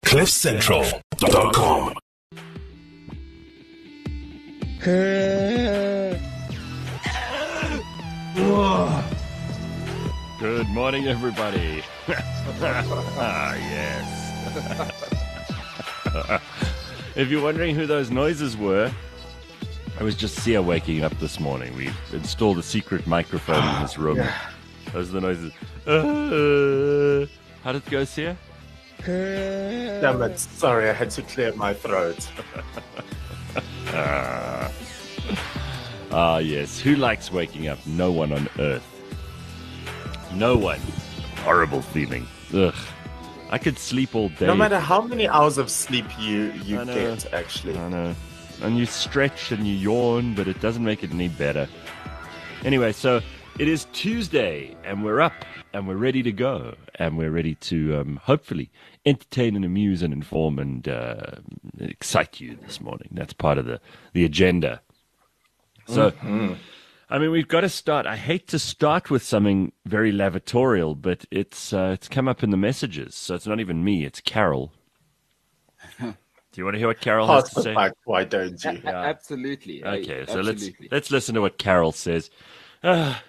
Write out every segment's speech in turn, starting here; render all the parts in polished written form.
CliffCentral.com. Good morning, everybody. Yes. If you're wondering who those noises were, I was just Sia waking up this morning. We installed a secret microphone in this room. Those are the noises. How did it go, Sia? Damn it. Sorry, I had to clear my throat. Yes. Who likes waking up? No one on earth. No one. Horrible feeling. Ugh. I could sleep all day. No matter how many hours of sleep you I know. get, actually. I know. And you stretch and you yawn, but it doesn't make it any better. Anyway, so it is Tuesday, and we're up, and we're ready to go, and we're ready to hopefully entertain and amuse and inform and excite you this morning. That's part of the agenda. So, I mean, we've got to start. I hate to start with something very lavatorial, but it's come up in the messages, so it's not even me, it's Carol. Do you want to hear what Carol has to say? Why don't you? Yeah. Absolutely. Okay, so Absolutely. let's listen to what Carol says. That's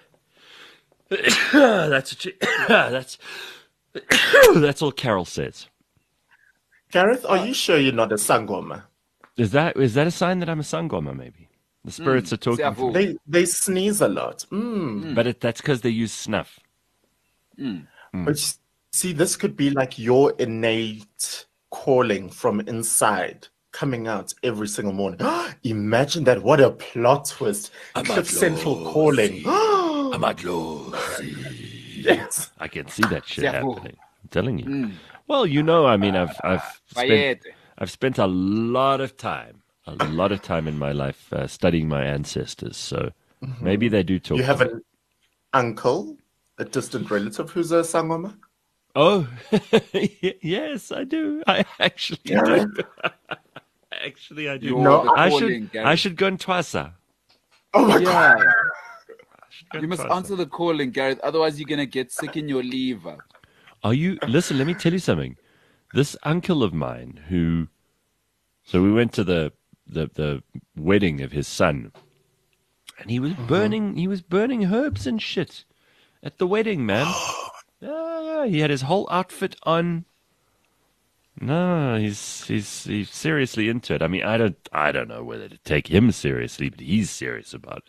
what she, that's all Carol says. Gareth, are you sure you're not a sangoma? Is that a sign that I'm a sangoma? Maybe the spirits are talking. To me. They sneeze a lot. But that's because they use snuff. But see, this could be like your innate calling from inside coming out every single morning. Imagine that. What a plot twist. Cliff Central calling. I'm a glossy. Yes. I can see that shit happening. I'm telling you. Well, you know, I mean, I've spent a lot of time in my life studying my ancestors. So maybe they do talk. You have an uncle, a distant relative who's a sangoma? Oh, yes, I do. I actually do. Actually, I do. No, I should go in Twasa. Oh my God. You must answer the calling, Gareth. Otherwise, you're going to get sick in your liver. Are you? Listen, let me tell you something. This uncle of mine so we went to the wedding of his son, and he was burning herbs and shit at the wedding, man. Yeah, he had his whole outfit on. No, he's seriously into it. I mean, I don't know whether to take him seriously, but he's serious about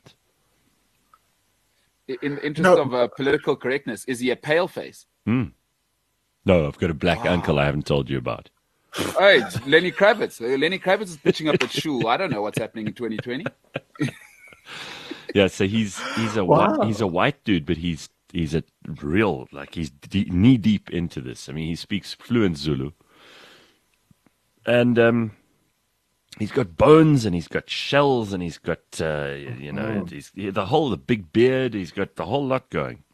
it. In the interest of political correctness, is he a pale face? No, I've got a black uncle I haven't told you about. Hey, Lenny Kravitz. Lenny Kravitz is pitching up at Shul. I don't know what's happening in 2020. Yeah, so he's a white dude, but he's a real, like, he's knee deep into this. I mean, he speaks fluent Zulu, and he's got bones and he's got shells and he's got he's the big beard. He's got the whole lot going.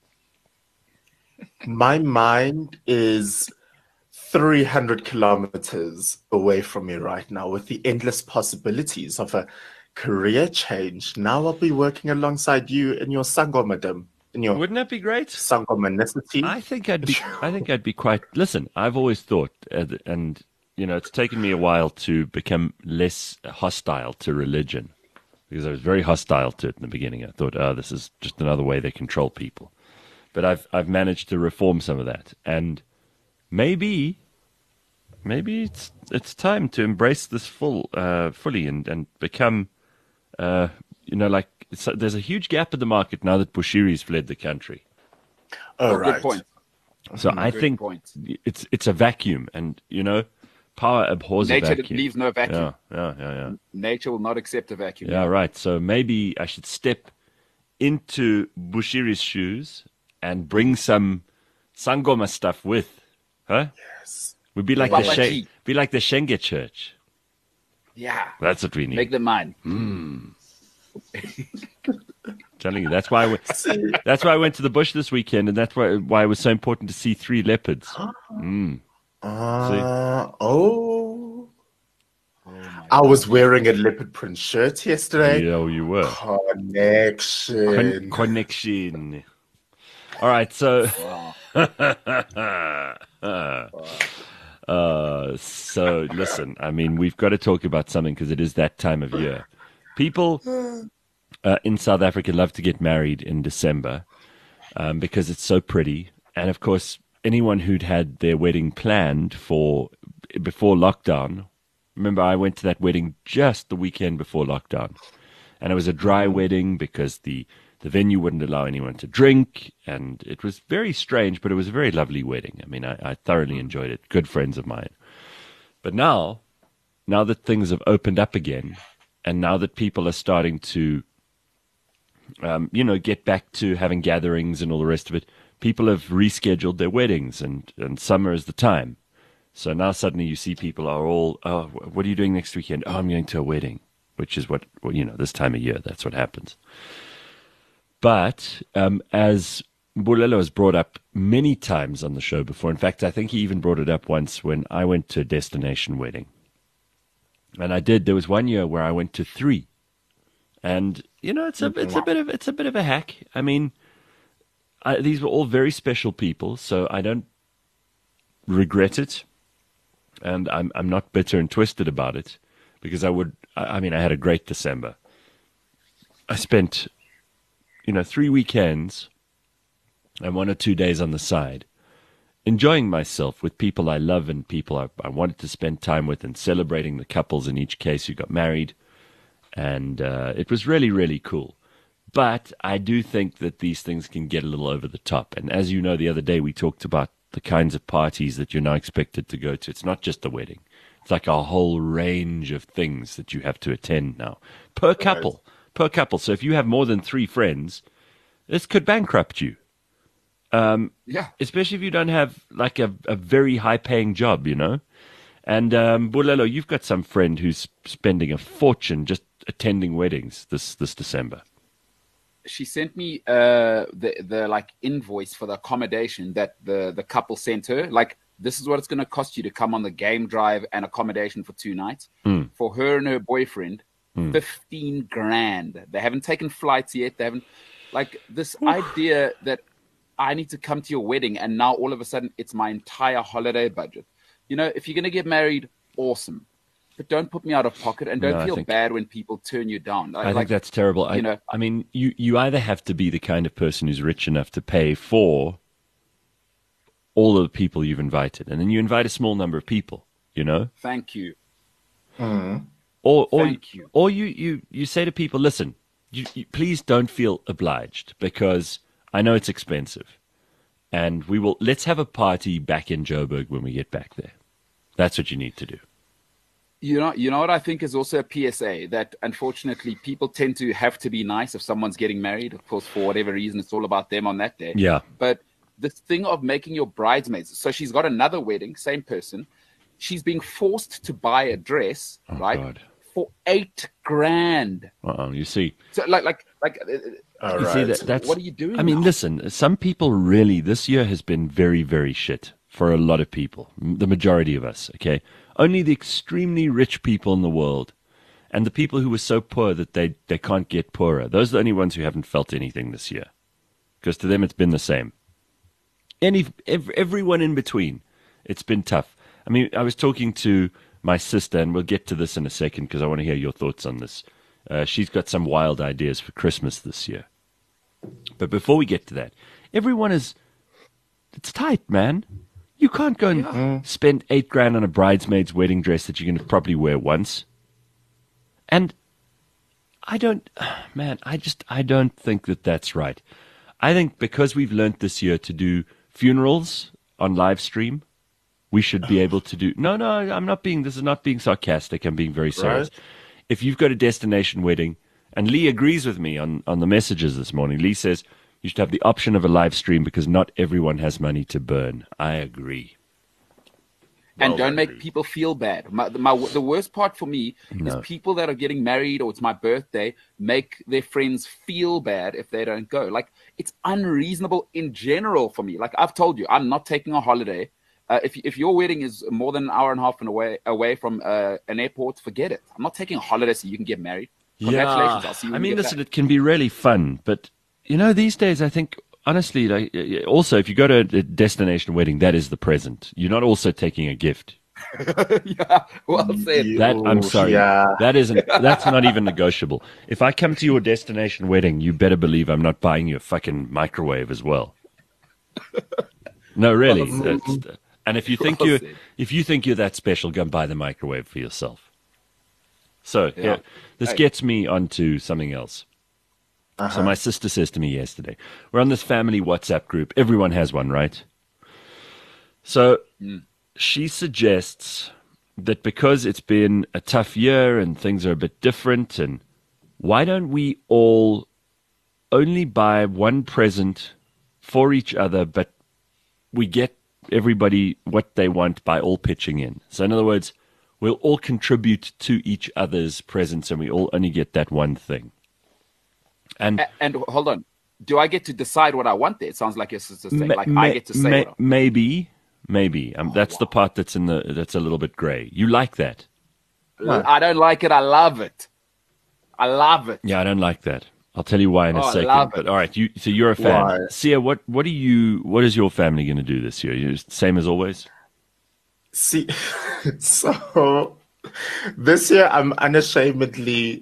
My mind is 300 kilometers away from me right now with the endless possibilities of a career change. Now I'll be working alongside you in your sangomadom. Wouldn't that be great? Sangomanicity. I think I'd be quite. Listen, I've always thought, and it's taken me a while to become less hostile to religion, because I was very hostile to it in the beginning. I thought, this is just another way they control people. But I've managed to reform some of that, and maybe it's time to embrace this fully and become, there's a huge gap in the market now that Bushiri's fled the country. Oh, right. Good point. So I think it's a vacuum, and power abhors a vacuum. Nature leaves no vacuum. Yeah. Nature will not accept a vacuum. Yeah, right. So maybe I should step into Bushiri's shoes and bring some sangoma stuff with, huh? Yes. We'd be like the Shenge Church. Yeah. That's what we need. Make them mine. Telling you, that's why I went to the bush this weekend, and that's why it was so important to see 3 leopards. I was wearing a leopard print shirt yesterday. Yeah, you were. Connection. All right, so So listen, I mean, we've got to talk about something because it is that time of year. People in South Africa love to get married in December because it's so pretty. And of course, anyone who'd had their wedding planned for before lockdown, remember I went to that wedding just the weekend before lockdown. And it was a dry wedding because the venue wouldn't allow anyone to drink. And it was very strange, but it was a very lovely wedding. I mean, I thoroughly enjoyed it. Good friends of mine. But now that things have opened up again, and now that people are starting to, get back to having gatherings and all the rest of it, people have rescheduled their weddings, and summer is the time. So now suddenly you see people are all, oh, what are you doing next weekend? Oh, I'm going to a wedding, which is what, this time of year, that's what happens. But as Bulelo has brought up many times on the show before, in fact, I think he even brought it up once when I went to a destination wedding. And there was one year where I went to 3. And, it's a bit of a hack. I mean, these were all very special people, so I don't regret it. And I'm not bitter and twisted about it because I had a great December. I spent 3 weekends and 1 or 2 days on the side, enjoying myself with people I love and people I wanted to spend time with, and celebrating the couples in each case who got married. And it was really, really cool. But I do think that these things can get a little over the top. And as you know, the other day we talked about the kinds of parties that you're now expected to go to. It's not just a wedding. It's like a whole range of things that you have to attend now per couple. So if you have more than 3 friends, this could bankrupt you. Especially if you don't have like a very high-paying job, And Bulelo, you've got some friend who's spending a fortune just attending weddings this December. She sent me the like invoice for the accommodation that the couple sent her. Like, this is what it's going to cost you to come on the game drive and accommodation for 2 nights. For her and her boyfriend. 15 grand. They haven't taken flights yet. They haven't, like, this idea that I need to come to your wedding and now all of a sudden it's my entire holiday budget. If you're going to get married, awesome, but don't put me out of pocket, and don't feel bad when people turn you down. I think that's terrible. I mean, you either have to be the kind of person who's rich enough to pay for all of the people you've invited, and then you invite a small number of people, Thank you. Or you say to people, listen, you please don't feel obliged because I know it's expensive, and let's have a party back in Joburg when we get back there. That's what you need to do. You know what I think is also a PSA, that unfortunately people tend to have to be nice if someone's getting married. Of course, for whatever reason, it's all about them on that day. Yeah. But this thing of making your bridesmaids, so she's got another wedding, same person. She's being forced to buy a dress, right? God. For 8 grand. You see. So like. You see that's what are you doing? I mean, listen. Some people really. This year has been very, very shit for a lot of people. The majority of us. Okay, only the extremely rich people in the world, and the people who were so poor that they can't get poorer. Those are the only ones who haven't felt anything this year, because to them it's been the same. Everyone in between, it's been tough. I mean, I was talking to my sister, and we'll get to this in a second because I want to hear your thoughts on this. She's got some wild ideas for Christmas this year. But before we get to that, it's tight, man. You can't go and spend 8 grand on a bridesmaid's wedding dress that you're going to probably wear once. And I don't think that that's right. I think because we've learned this year to do funerals on live stream, we should be able to do. No, this is not being sarcastic. I'm being very serious. Right. If you've got a destination wedding, and Lee agrees with me on the messages this morning. Lee says you should have the option of a live stream because not everyone has money to burn. I agree. And don't make people feel bad. The worst part for me is people that are getting married or it's my birthday make their friends feel bad if they don't go. Like, it's unreasonable in general for me. Like, I've told you, I'm not taking a holiday. If your wedding is more than an hour and a half away from an airport, forget it. I'm not taking a holiday so you can get married. Congratulations. I'll see you when you get listen, back. It can be really fun. But, these days, I think, honestly, also, if you go to a destination wedding, that is the present. You're not also taking a gift. Yeah, well said. That I'm sorry. Yeah. That's not even negotiable. If I come to your destination wedding, you better believe I'm not buying you a fucking microwave as well. No, really. And if you think Well said. you're that special, go and buy the microwave for yourself. So Yeah. yeah, this Hey. gets me onto something else. So my sister says to me yesterday, we're on this family WhatsApp group. Everyone has one, right? So she suggests that because it's been a tough year and things are a bit different, and why don't we all only buy one present for each other, but we get everybody what they want by all pitching in. So in other words, we'll all contribute to each other's presents and we all only get that one thing. And And hold on. Do I get to decide what I want there? It sounds like your sister's saying. Like I get to say what I want. maybe. That's the part that's that's a little bit gray. You like that? I don't like it. I love it. I love it. Yeah, I don't like that. I'll tell you why in a Oh, I second. love But it. all right, so you're a fan. Why? Sia, what is your family going to do this year? You same as always? See, so this year I'm unashamedly.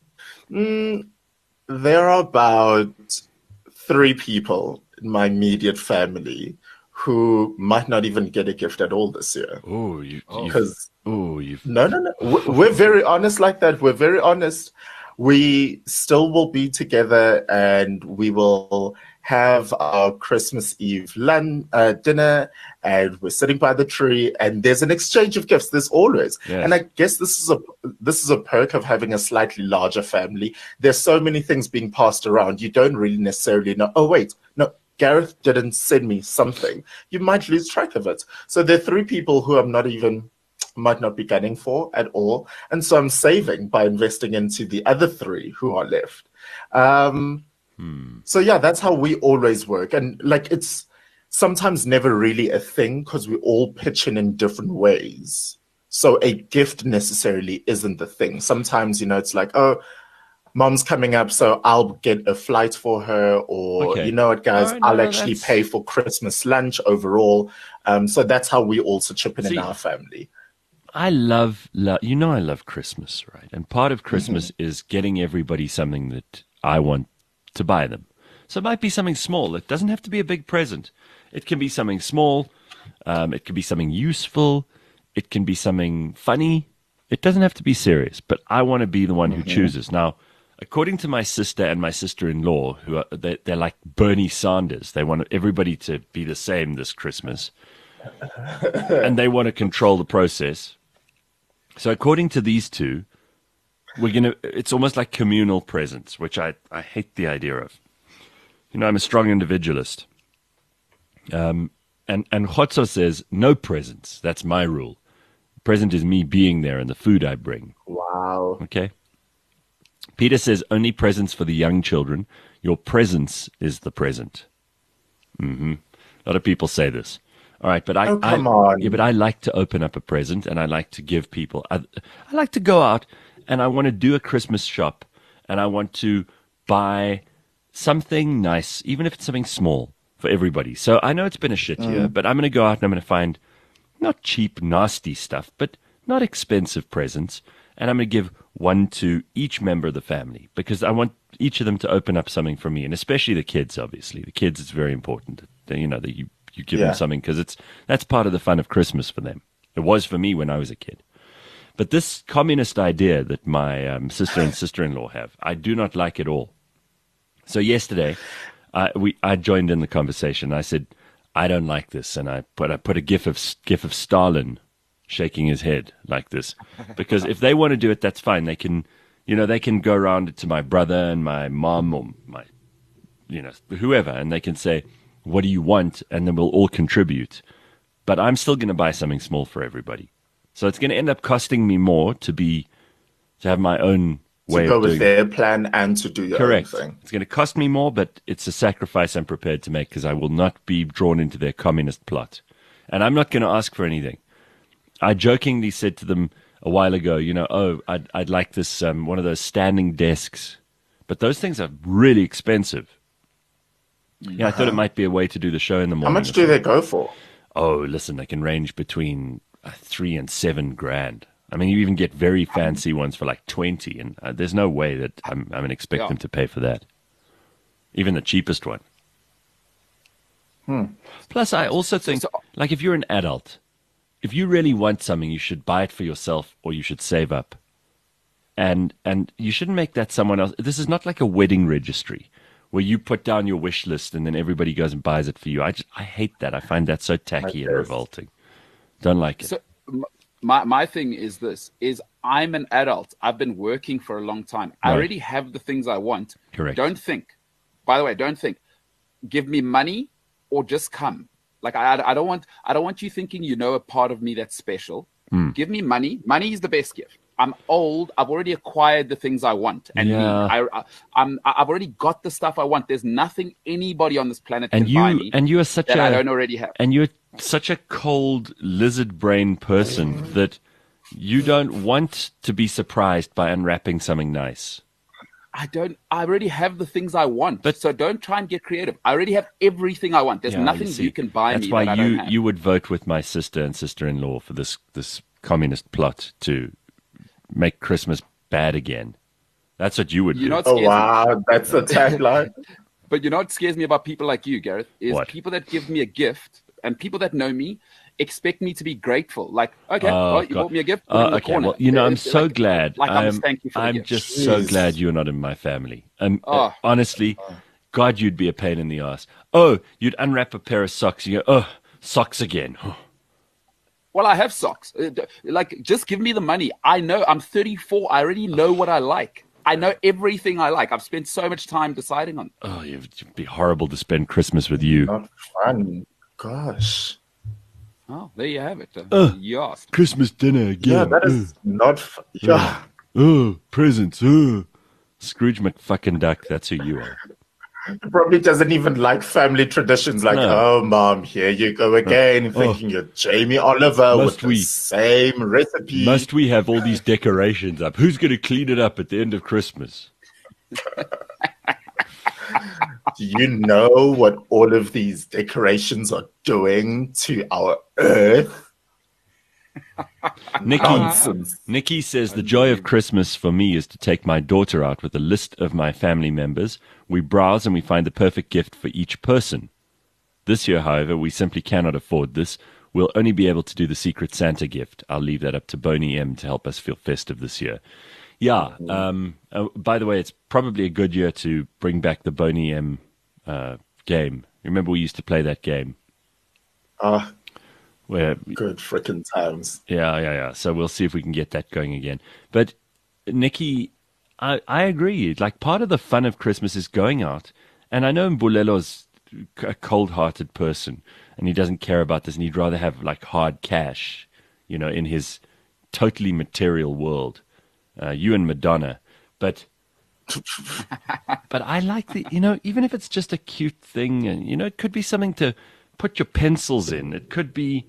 There are about 3 people in my immediate family who might not even get a gift at all this year. Oh, you've No. We're very honest like that. We're very honest. We still will be together and we will have our Christmas Eve dinner, and we're sitting by the tree and there's an exchange of gifts. There's always. Yes. And I guess this is a perk of having a slightly larger family. There's so many things being passed around. You don't really necessarily know, oh wait, no, Gareth didn't send me something. You might lose track of it. So there are 3 people who might not be gunning for at all. And so I'm saving by investing into the other 3 who are left. So yeah, that's how we always work. And like, it's sometimes never really a thing because we all pitch in different ways. So a gift necessarily isn't the thing. Sometimes, it's like, oh, mom's coming up, so I'll get a flight for her, or Okay. you know what, guys, All right, I'll no, actually that's- pay for Christmas lunch overall. So that's how we also chip in See, our family. I love I love Christmas, right? And part of Christmas is getting everybody something that I want to buy them. So it might be something small. It doesn't have to be a big present. It can be something small. It can be something useful. It can be something funny. It doesn't have to be serious, but I want to be the one who chooses. Now, according to my sister and my sister-in-law, they're like Bernie Sanders. They want everybody to be the same this Christmas. And they want to control the process. So according to these two, it's almost like communal presents, which I hate the idea of. I'm a strong individualist. And Khotso says, no presents. That's my rule. Present is me being there and the food I bring. Wow. Okay. Peter says, only presents for the young children. Your presence is the present. A lot of people say this. All right, but come on. Yeah, but I like to open up a present and I like to give people. I like to go out and I want to do a Christmas shop and I want to buy something nice, even if it's something small for everybody. So I know it's been a shit year, but I'm going to go out and I'm going to find not cheap, nasty stuff, but not expensive presents. And I'm going to give one to each member of the family because I want each of them to open up something for me, and especially the kids, obviously. The kids, it's very important that you give them something because that's part of the fun of Christmas for them. It was for me when I was a kid. But this communist idea that my sister and sister-in-law have, I do not like at all. So yesterday, I joined in the conversation. I said, I don't like this, and I put a gif of Stalin shaking his head like this, because if they want to do it, that's fine. They can, they can go around it to my brother and my mom or my, whoever, and they can say, what do you want? And then we'll all contribute. But I'm still going to buy something small for everybody. So it's going to end up costing me more to have my own way To go of with doing their plan and to do your Correct. own thing. It's going to cost me more, but it's a sacrifice I'm prepared to make because I will not be drawn into their communist plot. And I'm not going to ask for anything. I jokingly said to them a while ago, I'd like this, one of those standing desks. But those things are really expensive. I thought it might be a way to do the show in the How morning. much do they go for? Oh, listen, they can range between 3 and 7 grand. I mean, you even get very fancy ones for like 20, and there's no way that I'm going to expect them to pay for that. Even the cheapest one. Plus, I also think, like, if you're an adult, if you really want something, you should buy it for yourself or you should save up. And you shouldn't make that someone else. This is not like a wedding registry where you put down your wish list and then everybody goes and buys it for you. I hate that. I find that so tacky and revolting. Don't like it. So my thing is this, is I'm an adult. I've been working for a long time. Right. I already have the things I want. Correct. Don't think, give me money or just come. Like, I don't want you thinking you know a part of me that's special. Give me money. Money is the best gift. I'm old. I've already acquired the things I want, and I've already got the stuff I want. There's nothing anybody on this planet can buy me. And you are such I don't already have. And you're such a cold lizard brain person that you don't want to be surprised by unwrapping something nice. I already have the things I want. So don't try and get creative. I already have everything I want. There's nothing you can buy me that I don't have. That's why you would vote with my sister and sister-in-law for this communist plot to make Christmas bad again. That's what you would do. Oh, wow. That's the tagline. But you know what scares me about people like you, Gareth, is What? people that give me a gift and people that know me expect me to be grateful. Like, okay, you bought me a gift. Put it in the corner. Well, you know, I'm so glad. Like, I must thank you for the I'm gift. just so glad you're not in my family. Honestly, God, you'd be a pain in the ass. Oh, you'd unwrap a pair of socks. You go, oh, socks again. Well, I have socks. Like, just give me the money. I know. I'm 34. I already know what I like. I know everything I like. I've spent so much time deciding on it. Oh, it'd be horrible to spend Christmas with you. Not fun. Gosh. Oh, there you have it. You asked. Christmas dinner again. Yeah, that is not fun. Yeah. Oh, presents. Oh. Scrooge McFucking Duck. That's who you are. Probably doesn't even like family traditions. Like, oh, Mom, here you go again, thinking you're Jamie Oliver with the same recipe. Must we have all these decorations up? Who's going to clean it up at the end of Christmas? Do you know what all of these decorations are doing to our earth? Nikki says the joy of Christmas for me is to take my daughter out with a list of my family members. We browse and we find the perfect gift for each person. This year, however, we simply cannot afford this. We'll only be able to do the Secret Santa gift. I'll leave that up to Boney M to help us feel festive this year. Yeah. By the way, it's probably a good year to bring back the Boney M game. Remember we used to play that game? Where good freaking times. Yeah. So we'll see if we can get that going again. But Nikki, I agree. Like, part of the fun of Christmas is going out. And I know Mbulelo's a cold-hearted person, and he doesn't care about this, and he'd rather have like hard cash, you know, in his totally material world. You and Madonna, but I like the, you know, even if it's just a cute thing, and you know, it could be something to put your pencils in. It could be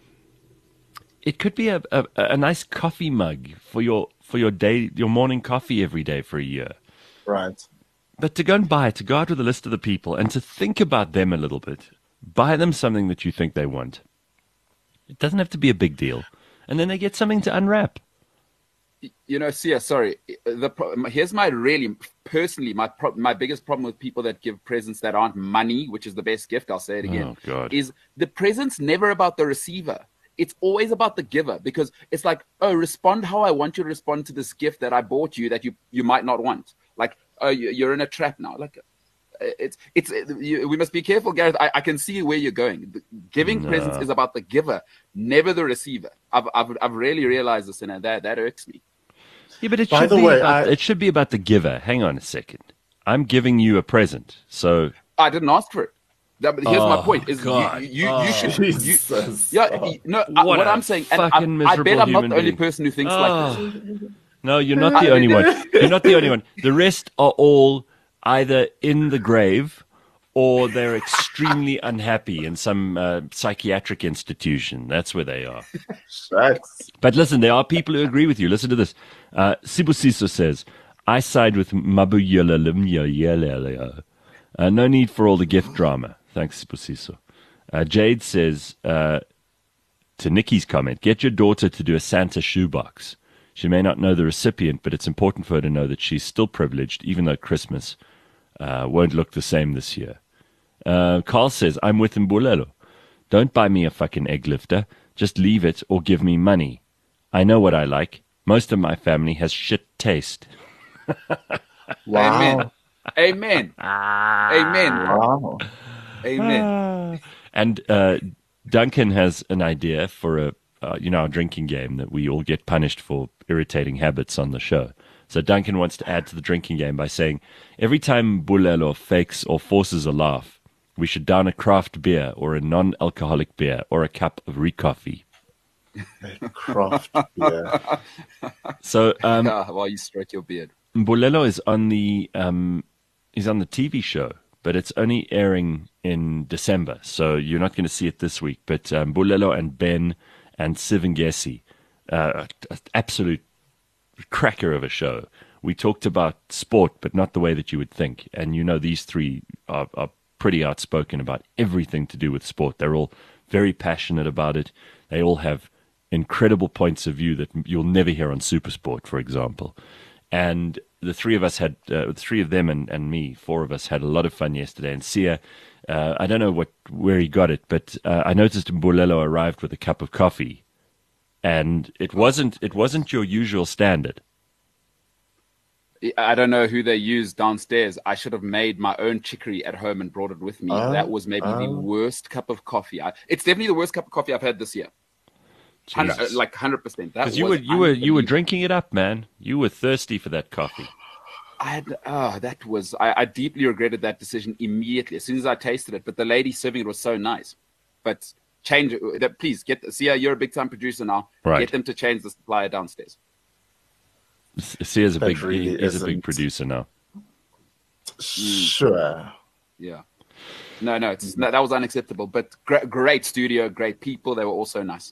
a nice coffee mug for your day, your morning coffee every day for a year. Right. But to go out with a list of the people and to think about them a little bit, buy them something that you think they want. It doesn't have to be a big deal, and then they get something to unwrap. You know, Sia, sorry. Here's my my biggest problem with people that give presents that aren't money, which is the best gift. I'll say it again. Oh, God. Is the present's never about the receiver. It's always about the giver, because it's like, oh, respond how I want you to respond to this gift that I bought you that you might not want. Like, oh, you're in a trap now. Like, we must be careful, Gareth. I can see where you're going. Giving presents is about the giver, never the receiver. I've really realized this, and that irks me. Yeah, but it should be about the giver. Hang on a second. I'm giving you a present, so I didn't ask for it. Here's my point: is you should. What I'm saying, and I bet I'm not the only person who thinks like this. No, you're not the only one. You're not the only one. The rest are all either in the grave or they're extremely unhappy in some psychiatric institution. That's where they are. Shucks. But listen, there are people who agree with you. Listen to this. Sibusiso says, I side with Mabuyela Limya. No need for all the gift drama. Thanks, Sibusiso. Jade says, to Nikki's comment, get your daughter to do a Santa shoebox. She may not know the recipient, but it's important for her to know that she's still privileged, even though Christmas won't look the same this year. Carl says, I'm with Mbulelo. Don't buy me a fucking egg lifter. Just leave it or give me money. I know what I like. Most of my family has shit taste. Wow. Amen. Amen. Wow. Amen. And Duncan has an idea for our drinking game that we all get punished for irritating habits on the show. So Duncan wants to add to the drinking game by saying, every time Mbulelo fakes or forces a laugh, we should down a craft beer or a non-alcoholic beer or a cup of recoffee. Craft beer. So While you stroke your beard. Mbulelo is on the TV show, but it's only airing in December, so you're not going to see it this week. But Mbulelo and Ben and Sivengesi, absolute cracker of a show. We talked about sport, but not the way that you would think. And these three are pretty outspoken about everything to do with sport. They're all very passionate about it. They all have incredible points of view that you'll never hear on Supersport, for example. And the three of us had, three of them and me, four of us had a lot of fun yesterday. And Sia, I don't know where he got it, but I noticed Mbulelo arrived with a cup of coffee, and it wasn't your usual standard. I don't know who they used downstairs. I should have made my own chicory at home and brought it with me. That was maybe the worst cup of coffee. It's definitely the worst cup of coffee I've had this year. 100%. Because you were drinking it up, man. You were thirsty for that coffee. I deeply regretted that decision immediately as soon as I tasted it. But the lady serving it was so nice. But please Sia, you're a big time producer now. Right. Get them to change the supplier downstairs. Sia's a big producer now. Sure. Yeah. No, that was unacceptable. But great studio, great people. They were also nice.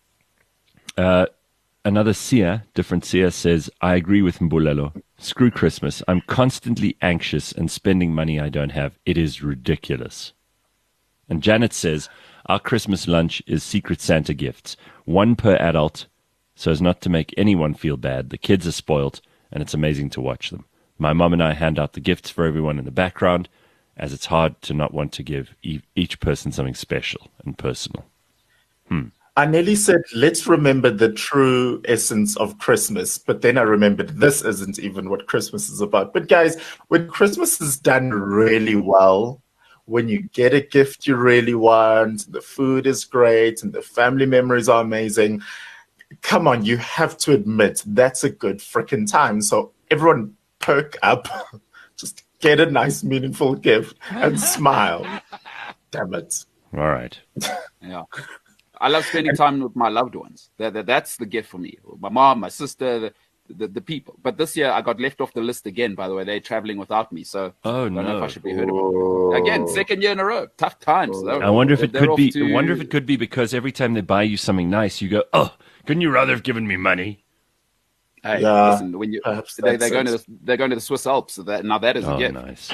Another Sia, different Sia, says, I agree with Mbulelo. Screw Christmas. I'm constantly anxious and spending money I don't have. It is ridiculous. And Janet says, our Christmas lunch is Secret Santa gifts, one per adult, so as not to make anyone feel bad. The kids are spoilt, and it's amazing to watch them. My mom and I hand out the gifts for everyone in the background, as it's hard to not want to give each person something special and personal. I nearly said, let's remember the true essence of Christmas. But then I remembered this isn't even what Christmas is about. But guys, when Christmas is done really well, when you get a gift you really want, the food is great, and the family memories are amazing, come on, you have to admit that's a good freaking time. So everyone perk up, just get a nice, meaningful gift and smile. Damn it. All right. Yeah. I love spending time with my loved ones. That's the gift for me. My mom, my sister, the people. But this year I got left off the list again, by the way. They're traveling without me. So I don't know if I should be heard about. Again, second year in a row. Tough times. I wonder if it could be because every time they buy you something nice, you go, oh, couldn't you rather have given me money? Hey, yeah, listen, when they're going to the Swiss Alps, so that is a gift. Nice.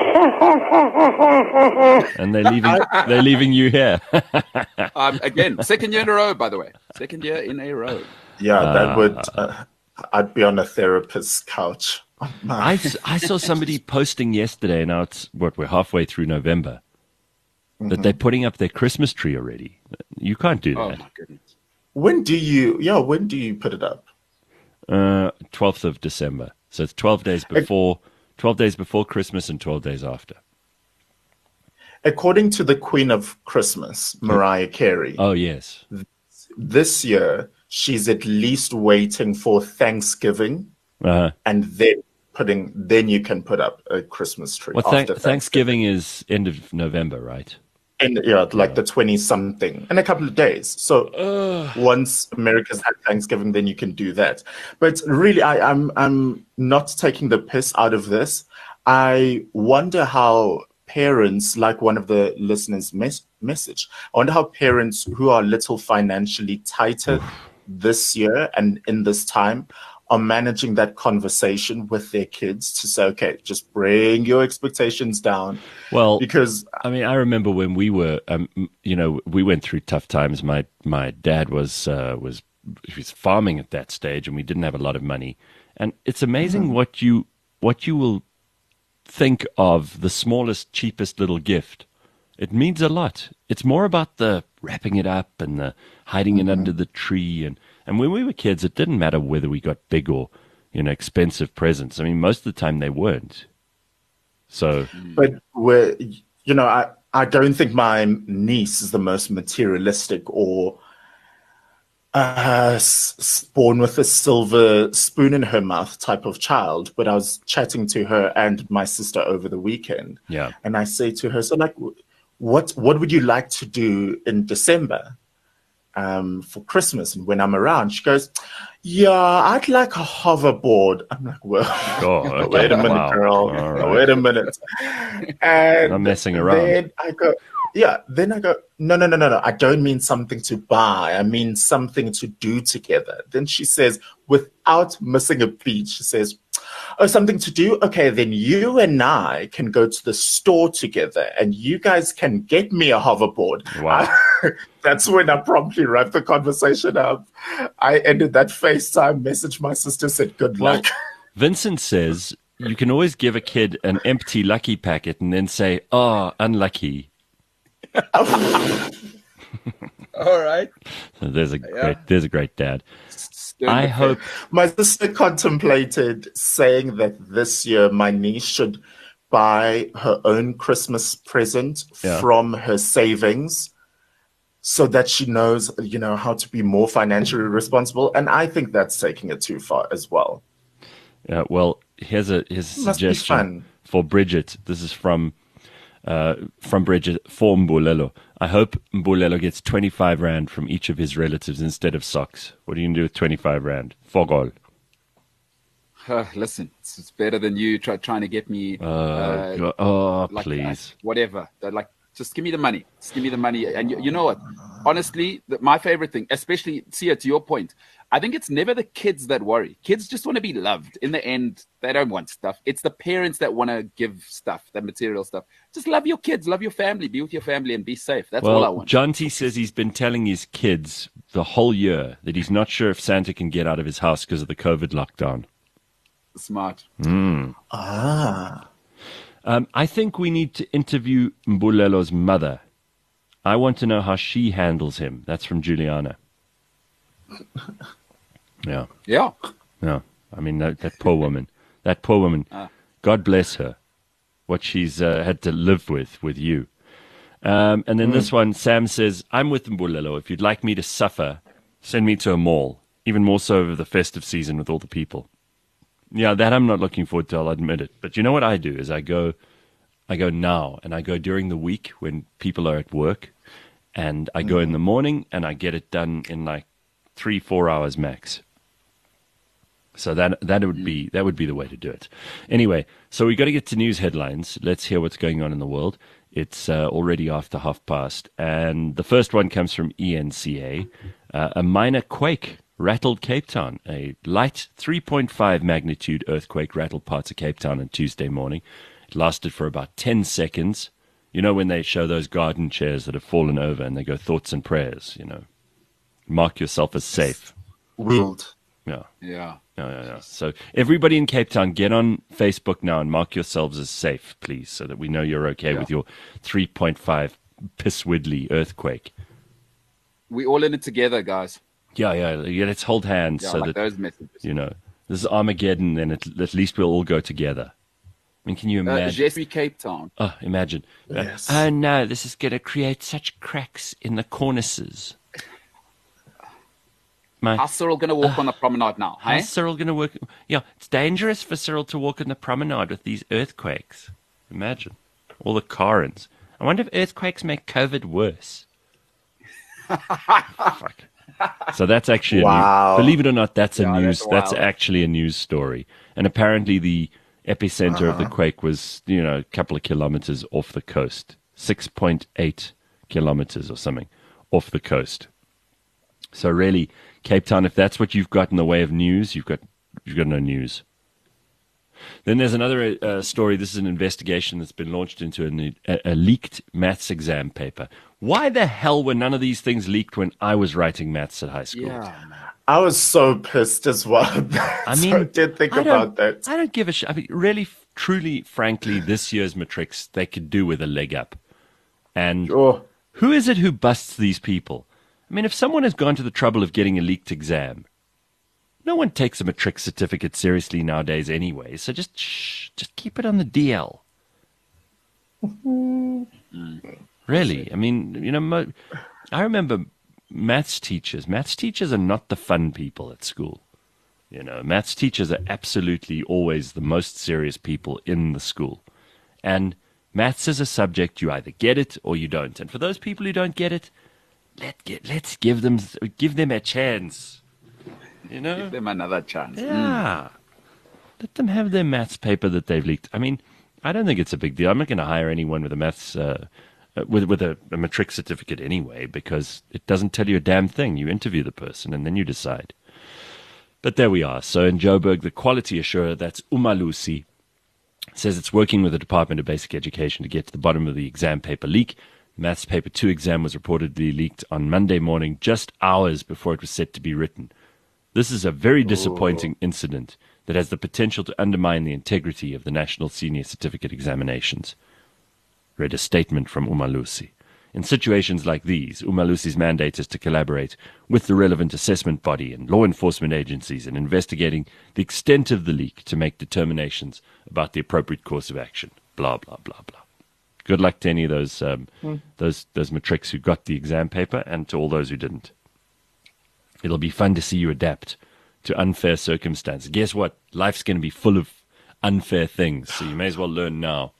And they're leaving you here. Again, second year in a row, by the way. Second year in a row. Yeah, that would. I'd be on a therapist's couch. I saw somebody posting yesterday. Now we're halfway through November. That they're putting up their Christmas tree already. You can't do that. Oh my goodness. When do you put it up? 12th of December. So it's 12 days before Christmas and 12 days after. According to the Queen of Christmas, Mariah Carey. Oh, yes. This year, she's at least waiting for Thanksgiving, and then you can put up a Christmas tree. Well, Thanksgiving is end of November, right? And the 20-something in a couple of days. So once America's had Thanksgiving, then you can do that. But really, I'm not taking the piss out of this. I wonder how parents, like one of the listeners' message, I wonder how parents who are a little financially tighter this year and in this time are managing that conversation with their kids to say, okay, just bring your expectations down. Well, because I mean, I remember when we were, we went through tough times. My dad was farming at that stage, and we didn't have a lot of money. And it's amazing what you will think of the smallest, cheapest little gift. It means a lot. It's more about the wrapping it up and the hiding it under the tree. And when we were kids, it didn't matter whether we got big or, expensive presents. I mean, most of the time they weren't. So, but I don't think my niece is the most materialistic or born with a silver spoon in her mouth type of child. But I was chatting to her and my sister over the weekend. Yeah. And I say to her, so like, what would you like to do in December for Christmas? And when I'm around, she goes, yeah, I'd like a hoverboard. I'm like, well, okay. wait a minute, Wow. girl. Right. Wait a minute. And I'm messing around. Then I go, no. I don't mean something to buy. I mean something to do together. Then she says, without missing a beat, she says, oh, something to do? Okay, then you and I can go to the store together and you guys can get me a hoverboard. Wow. That's when I promptly wrapped the conversation up. I ended that FaceTime message. My sister said, good luck. Vincent says you can always give a kid an empty lucky packet and then say, oh, unlucky. All right. So there's a great dad. I hope my sister contemplated saying that this year my niece should buy her own Christmas present from her savings so that she knows, how to be more financially responsible. And I think that's taking it too far as well. Yeah, well, here's a suggestion for Bridget. This is from Bridget for Mbulelo. I hope Mbulelo gets 25 Rand from each of his relatives instead of socks. What are you going to do with 25 Rand? Fogol. Listen, it's better than you trying to get me. Please. Whatever. Just give me the money. Just give me the money. And you know what? Honestly, my favorite thing, especially, Sia, to your point, I think it's never the kids that worry. Kids just want to be loved. In the end, they don't want stuff. It's the parents that want to give stuff, that material stuff. Just love your kids, love your family, be with your family, and be safe. That's all I want. John T says he's been telling his kids the whole year that he's not sure if Santa can get out of his house because of the COVID lockdown. Smart. I think we need to interview Mbulelo's mother. I want to know how she handles him. That's from Juliana. Yeah. I mean, that poor woman. God bless her. What she's had to live with you. And then this one, Sam says, I'm with Mbulelo. If you'd like me to suffer, send me to a mall. Even more so over the festive season with all the people. Yeah, that I'm not looking forward to, I'll admit it. But you know what I do is I go now, and I go during the week when people are at work, and I go in the morning, and I get it done in like 3-4 hours max. So that would be the way to do it. Anyway, so we got to get to news headlines. Let's hear what's going on in the world. It's already after past, and the first one comes from ENCA. A minor quake rattled Cape Town. A light 3.5 magnitude earthquake rattled parts of Cape Town on Tuesday morning. It lasted for about 10 seconds. You know when they show those garden chairs that have fallen over and they go thoughts and prayers, Mark yourself as safe. Wield. Yeah. So everybody in Cape Town, get on Facebook now and mark yourselves as safe, please, so that we know you're okay with your 3.5 pisswidly earthquake. We all in it together, guys. Yeah. Let's hold hands so that those messages. This is Armageddon, and at least we'll all go together. I mean, can you imagine? Jesse, Cape Town. Oh, imagine. Yes. Oh no, this is going to create such cracks in the cornices. How's Cyril going to walk on the promenade now? How's Cyril going to work? Yeah, it's dangerous for Cyril to walk on the promenade with these earthquakes. Imagine all the Karens. I wonder if earthquakes make COVID worse. Fuck. So that's actually believe it or not, that's a news. That's actually a news story. And apparently, the epicenter of the quake was, a couple of kilometers off the coast, 6.8 kilometers or something off the coast. So really, Cape Town, if that's what you've got in the way of news, you've got no news. Then there's another story. This is an investigation that's been launched into a leaked maths exam paper. Why the hell were none of these things leaked when I was writing maths at high school? Yeah. I was so pissed as well. I mean, So I did think about that. I don't give a shit. I mean, really, truly, frankly, this year's matrics, they could do with a leg up. And Sure. who is it who busts these people? I mean, if someone has gone to the trouble of getting a leaked exam, no one takes a matric certificate seriously nowadays anyway. So just keep it on the DL. Really, I mean, I remember maths teachers. Maths teachers are not the fun people at school. Maths teachers are absolutely always the most serious people in the school. And maths is a subject, you either get it or you don't. And for those people who don't get it, let's give them a chance. Give them another chance. Yeah. Let them have their maths paper that they've leaked. I mean, I don't think it's a big deal. I'm not going to hire anyone with a maths with a matric certificate anyway, because it doesn't tell you a damn thing. You interview the person and then you decide. But there we are. So in Joburg, the quality assurer, that's Umalusi, says it's working with the Department of Basic Education to get to the bottom of the exam paper leak. Maths paper 2 exam was reportedly leaked on Monday morning, just hours before it was set to be written. This is a very disappointing incident that has the potential to undermine the integrity of the National Senior Certificate Examinations, read a statement from Umalusi. In situations like these, Umalusi's mandate is to collaborate with the relevant assessment body and law enforcement agencies in investigating the extent of the leak to make determinations about the appropriate course of action. Blah, blah, blah, blah. Good luck to any of those matrics who got the exam paper and to all those who didn't. It'll be fun to see you adapt to unfair circumstances. Guess what? Life's going to be full of unfair things, so you may as well learn now.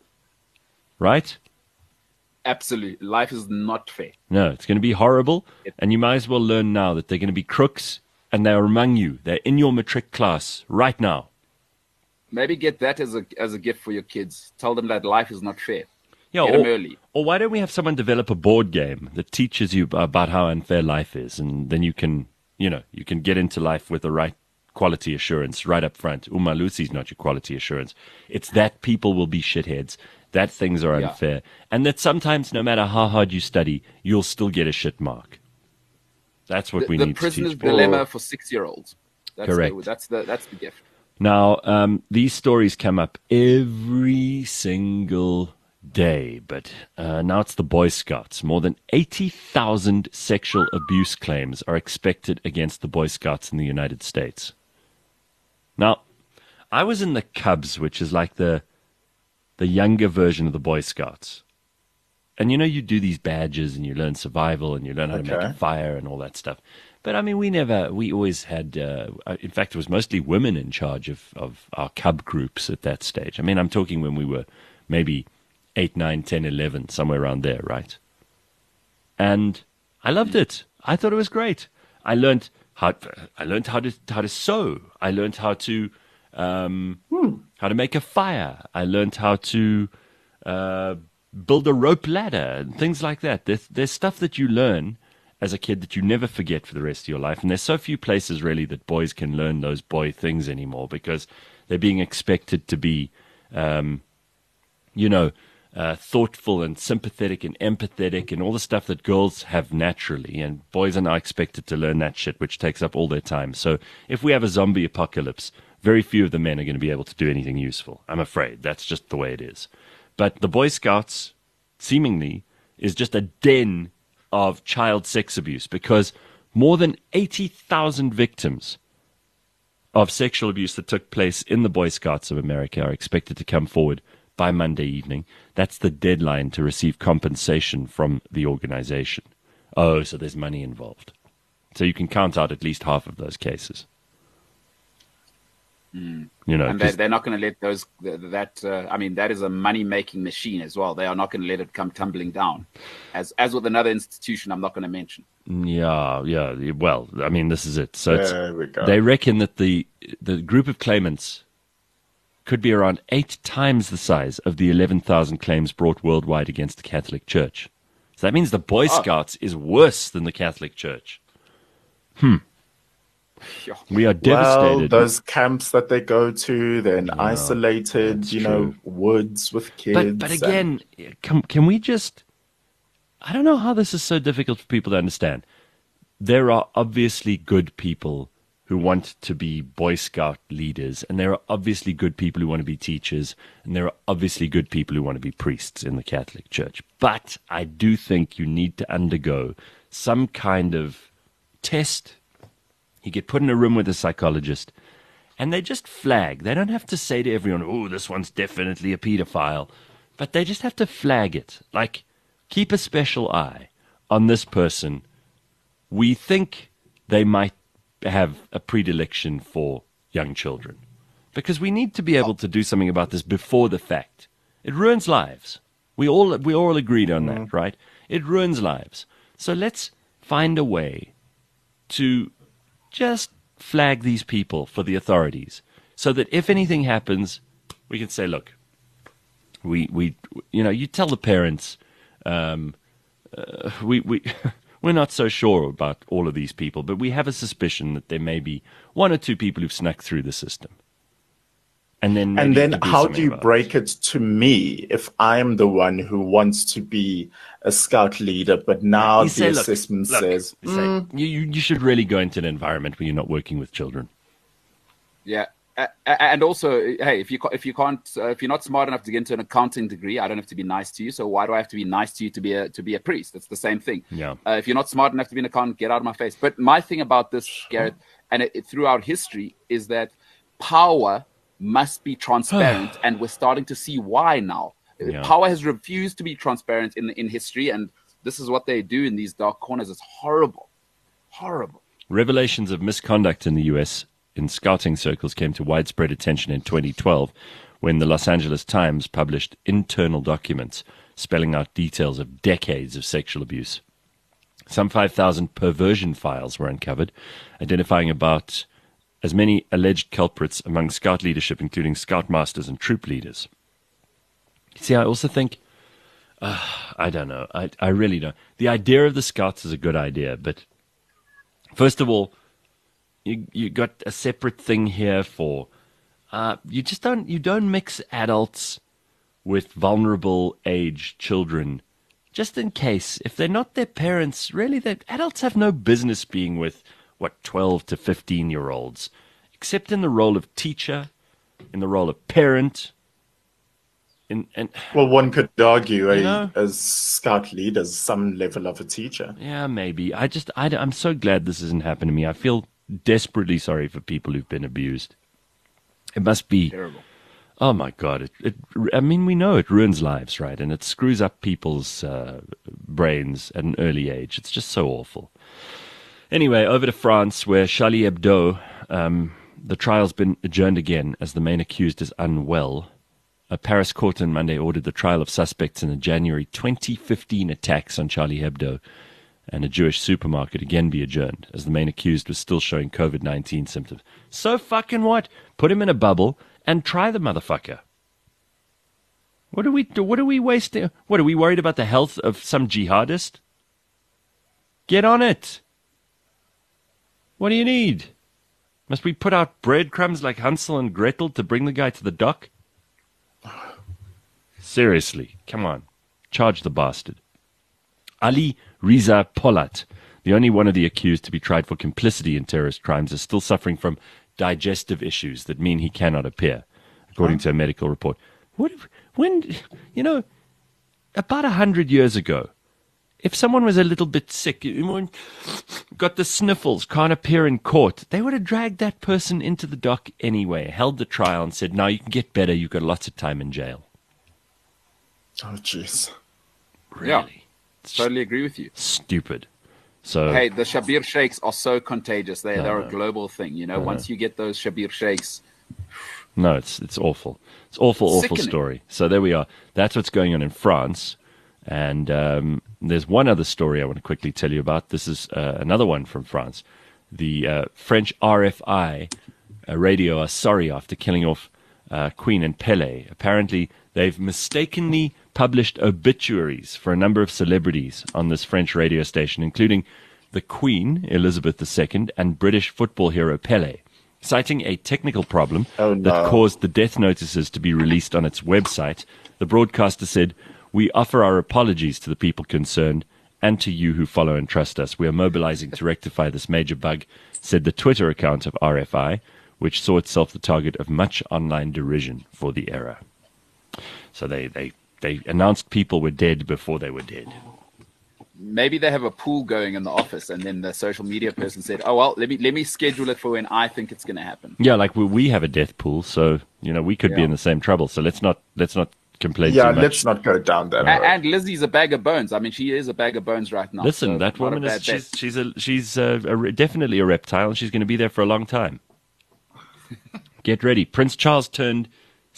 Right? Absolutely. Life is not fair. No, it's going to be horrible, and you might as well learn now that they're going to be crooks, and they're among you. They're in your matric class right now. Maybe get that as a gift for your kids. Tell them that life is not fair. Yeah, Get them early. Or why don't we have someone develop a board game that teaches you about how unfair life is, and then you can get into life with the right quality assurance right up front. Umalusi's not your quality assurance. It's that people will be shitheads, that things are unfair, and that sometimes, no matter how hard you study, you'll still get a shit mark. That's what we need to teach. The prisoner's dilemma for 6-year-olds. Correct. That's the gift. Now, these stories come up every single day, but now it's the Boy Scouts. More than 80,000 sexual abuse claims are expected against the Boy Scouts in the United States. Now, I was in the Cubs, which is like the younger version of the Boy Scouts. And you do these badges and you learn survival and you learn how to make a fire and all that stuff. But I mean, we always had, in fact, it was mostly women in charge of our Cub groups at that stage. I mean, I'm talking when we were maybe 8, 9, 10, 11, somewhere around there, right? And I loved it. I thought it was great. I learned how to sew. I learned how to make a fire. I learned how to build a rope ladder and things like that. There's stuff that you learn as a kid that you never forget for the rest of your life. And there's so few places really that boys can learn those boy things anymore because they're being expected to be, thoughtful and sympathetic and empathetic and all the stuff that girls have naturally. And boys are now expected to learn that shit, which takes up all their time. So if we have a zombie apocalypse, very few of the men are going to be able to do anything useful. I'm afraid. That's just the way it is. But the Boy Scouts, seemingly, is just a den of child sex abuse because more than 80,000 victims of sexual abuse that took place in the Boy Scouts of America are expected to come forward by Monday evening. That's the deadline to receive compensation from the organization. Oh, so there's money involved. So you can count out at least half of those cases. And they're not going to let that is a money-making machine as well. They are not going to let it come tumbling down. As with another institution I'm not going to mention. Yeah. Well, I mean, this is it. So there we go. They reckon that the group of claimants could be around 8 times the size of the 11,000 claims brought worldwide against the Catholic Church. So that means the Boy Scouts is worse than the Catholic Church. We are Well, devastated. those camps that they go to, they're in isolated, that's you know, true. woods with kids. But again, can we just? I don't know how this is so difficult for people to understand. There are obviously good people who want to be Boy Scout leaders, and there are obviously good people who want to be teachers, and there are obviously good people who want to be priests in the Catholic Church. But I do think you need to undergo some kind of test. You get put in a room with a psychologist, and they just flag. They don't have to say to everyone, oh, this one's definitely a pedophile. But they just have to flag it. Like, keep a special eye on this person. We think they might have a predilection for young children, because we need to be able to do something about this before the fact. It ruins lives. We all agreed on that, right? It ruins lives. So let's find a way to just flag these people for the authorities, so that if anything happens, we can say, look, we you tell the parents, we're not so sure about all of these people, but we have a suspicion that there may be one or two people who've snuck through the system. And then how do you break it to me if I'm the one who wants to be a scout leader, but now the assessment says you should really go into an environment where you're not working with children. Yeah. And also, hey, if you're not smart enough to get into an accounting degree, I don't have to be nice to you. So why do I have to be nice to you to be a priest? It's the same thing. Yeah. If you're not smart enough to be an accountant, get out of my face. But my thing about this, Gareth, and throughout history, is that power must be transparent, and we're starting to see why now. Yeah. Power has refused to be transparent in history, and this is what they do in these dark corners. It's horrible, horrible. Revelations of misconduct in the U.S. in scouting circles came to widespread attention in 2012 when the Los Angeles Times published internal documents spelling out details of decades of sexual abuse. Some 5,000 perversion files were uncovered, identifying about as many alleged culprits among scout leadership, including scoutmasters and troop leaders. See, I also think, I don't know, I really don't. The idea of the scouts is a good idea, but first of all, you got a separate thing here for, you don't mix adults with vulnerable age children, just in case, if they're not their parents, really, adults have no business being with 12 to 15-year-olds, except in the role of teacher, in the role of parent. Well, one could argue as scout leaders, some level of a teacher. Yeah, maybe. I'm so glad this hasn't happened to me. I feel desperately sorry for people who've been abused. It must be terrible. Oh my God! I mean, we know it ruins lives, right? And it screws up people's brains at an early age. It's just so awful. Anyway, over to France, where Charlie Hebdo, the trial's been adjourned again as the main accused is unwell. A Paris court on Monday ordered the trial of suspects in the January 2015 attacks on Charlie Hebdo and a Jewish supermarket again be adjourned, as the main accused was still showing COVID-19 symptoms. So fucking what? Put him in a bubble and try the motherfucker. What are we wasting? What, are we worried about the health of some jihadist? Get on it. What do you need? Must we put out breadcrumbs like Hansel and Gretel to bring the guy to the dock? Seriously, come on. Charge the bastard. Ali Riza Polat, the only one of the accused to be tried for complicity in terrorist crimes, is still suffering from digestive issues that mean he cannot appear, according to a medical report. About 100 years ago, if someone was a little bit sick, got the sniffles, can't appear in court, they would have dragged that person into the dock anyway, held the trial and said, no, you can get better, you've got lots of time in jail. Oh, jeez. Really? Yeah, totally agree with you. Stupid. So, hey, the Shabir Sheikhs are so contagious. They're a global thing. Once you get those Shabir Sheikhs. No, it's awful. It's awful story. So there we are. That's what's going on in France. And there's one other story I want to quickly tell you about. This is another one from France. The French RFI radio are sorry after killing off Queen and Pele. Apparently, they've mistakenly published obituaries for a number of celebrities on this French radio station, including the Queen, Elizabeth II, and British football hero Pele, citing a technical problem that caused the death notices to be released on its website. The broadcaster said, "We offer our apologies to the people concerned and to you who follow and trust us. We are mobilizing to rectify this major bug," said the Twitter account of RFI, which saw itself the target of much online derision for the error. So they announced people were dead before they were dead. Maybe they have a pool going in the office, and then the social media person said, "Oh well, let me schedule it for when I think it's going to happen." Yeah, like we have a death pool, so we could be in the same trouble. So let's not complain too much. Yeah, let's not go down that road. And Lizzie's a bag of bones. I mean, she is a bag of bones right now. Listen, so that woman is she's definitely a reptile, and she's going to be there for a long time. Get ready. Prince Charles turned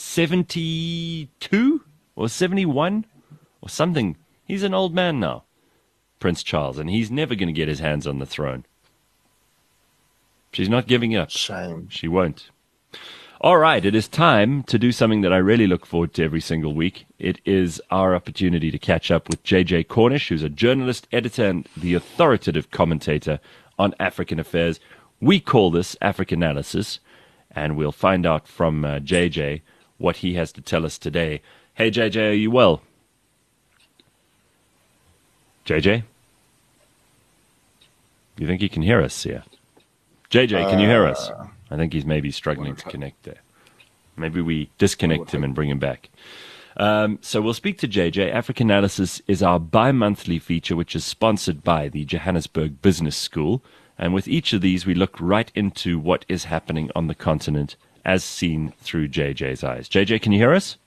72 or 71 or something. He's an old man now, Prince Charles, and he's never going to get his hands on the throne. She's not giving up. Shame. She won't. All right, it is time to do something that I really look forward to every single week. It is our opportunity to catch up with JJ Cornish, who's a journalist, editor, and the authoritative commentator on African affairs. We call this Africanalysis, and we'll find out from JJ what he has to tell us today. Hey, JJ, are you well? JJ? You think he can hear us here? JJ, can you hear us? I think he's maybe struggling to connect there. Maybe we disconnect him and bring him back. So we'll speak to JJ. Africanalysis is our bi-monthly feature, which is sponsored by the Johannesburg Business School. And with each of these, we look right into what is happening on the continent as seen through JJ's eyes. JJ, can you hear us?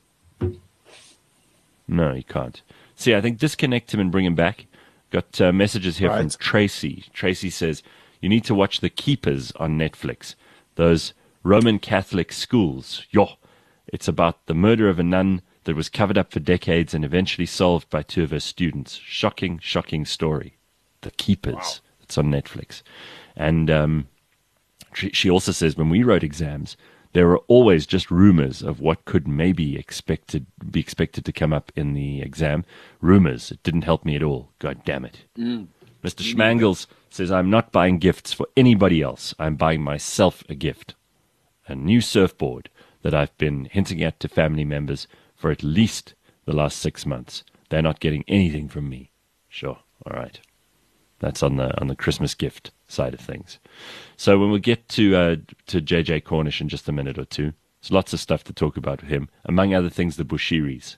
No, he can't. See, I think disconnect him and bring him back. Got messages here from Tracy. Tracy says, you need to watch The Keepers on Netflix. Those Roman Catholic schools. It's about the murder of a nun that was covered up for decades and eventually solved by two of her students. Shocking, shocking story. The Keepers. Wow. It's on Netflix. And she also says when we wrote exams, there were always just rumors of what could maybe be expected to come up in the exam. Rumors. It didn't help me at all. God damn it. Mr. Schmangles says, I'm not buying gifts for anybody else. I'm buying myself a gift. A new surfboard that I've been hinting at to family members for at least the last 6 months. They're not getting anything from me. Sure. All right. That's on the Christmas gift side of things. So when we get to JJ Cornish in just a minute or two, there's lots of stuff to talk about with him. Among other things, the Bushiris.